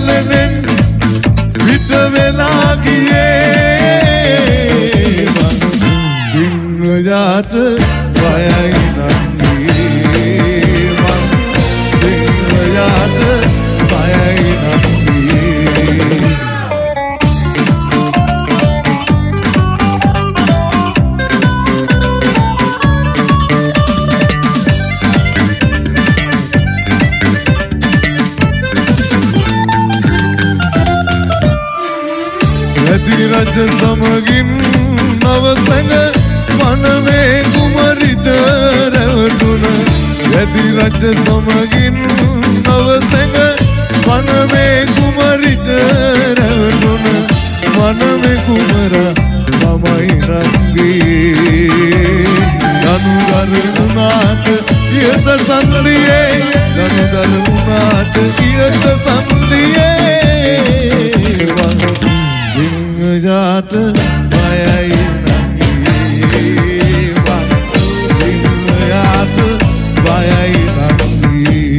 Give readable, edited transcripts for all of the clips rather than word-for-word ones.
මන්දලෙන් විට වෙලා ගියේ මං සිංහයාට බයයි නංගී මං සිංහයාට බයයි නංගී රජ සමගින් නවසඟ වනමේ කුමරිට රැවටුණ යදි රජ සමගින් නවසඟ වනමේ කුමරිට රැවටුණ වනමේ කුමරා මමයි රංගී දනුදර වුණාට ඉයත සන්දියේ දනුදර වුණාට ඉයත සන්දියේ සිංහයාට බයයි නංගී මං සිංහයාට බයයි නංගී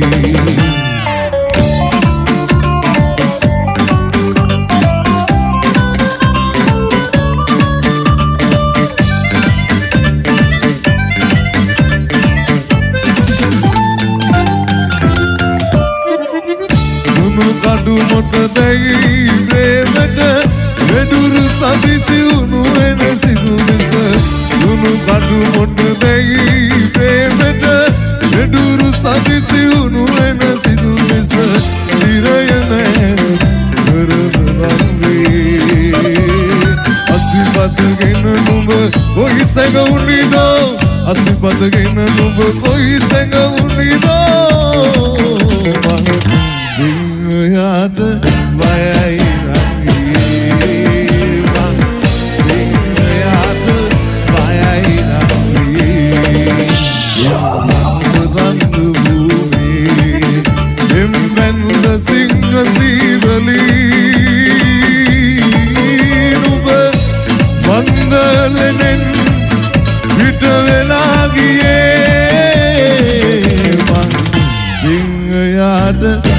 දුනු කඩු මොට දෙයි ප්‍රේමට වෙඩුරු සදිසි උණු වෙන සිදු මිස දුනු කඩු මොට දෙයි ප්‍රේමට වෙඩුරු සදිසි උණු වෙන සිදු මිස ඉරය නෑ කරන රංගී අසිපතගෙන නුඹ කොයි සැඟ උනිදෝ අසිපතගෙන නුඹ කොයි සැඟ උනිදෝ මං සිංහයාට බයයි මන්දලෙන් විට වෙලා ගියේ මං සිංහයාට